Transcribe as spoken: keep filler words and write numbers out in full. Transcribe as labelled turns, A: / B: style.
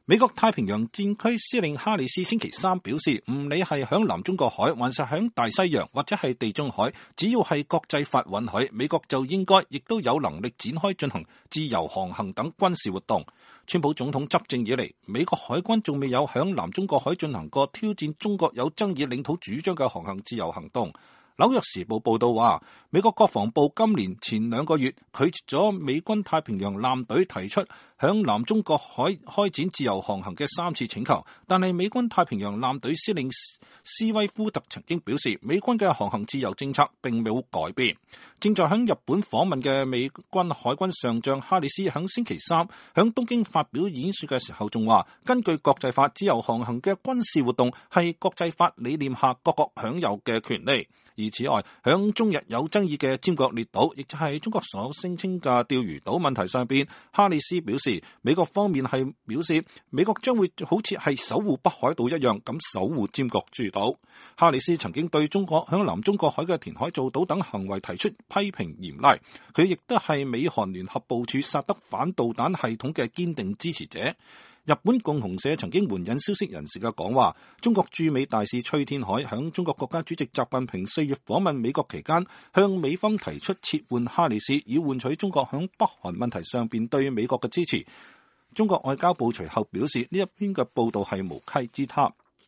A: 美國太平洋戰區司令哈里斯星期三表示，唔理係響南中國海，還是響大西洋或者係地中海，只要係國際法允許，美國就應該亦都有能力展開進行自由航行等軍事活動。川普總統執政以嚟，美國海軍仲未有響南中國海進行過挑戰中國有爭議領土主張嘅航行自由行動。紐約時報報道話，美國國防部今年前兩個月拒絕咗美軍太平洋艦隊提出響南中國海開展自由航行嘅三次請求，但係美軍太平洋艦隊司令斯威夫特曾經表示，美軍嘅航行自由政策並冇改變。正在響日本訪問嘅美軍海軍上將哈里斯響星期三響東京發表演說嘅時候仲話，根據國際法，自由航行嘅軍事活動係國際法理念下各國享有嘅權利。而此外，響中日有爭議嘅尖閣列島，亦就係中國所聲稱嘅釣魚島問題上邊，哈里斯表示，美國方面係表示，美國將會好似係守護北海道一樣咁守護尖閣諸島。哈里斯曾經對中國響南中國海嘅填海造島等行為提出批評嚴厲，佢亦都係美韓聯合部署薩德反導彈系統嘅堅定支持者。日本共同社曾經援引消息人士嘅講話，中國駐美大使崔天凱響中國國家主席習近平四月訪問美國期間，向美方提出撤換哈里斯，以換取中國響北韓問題上邊對美國嘅支持。中國外交部隨後表示，呢一篇嘅報道係無稽之談。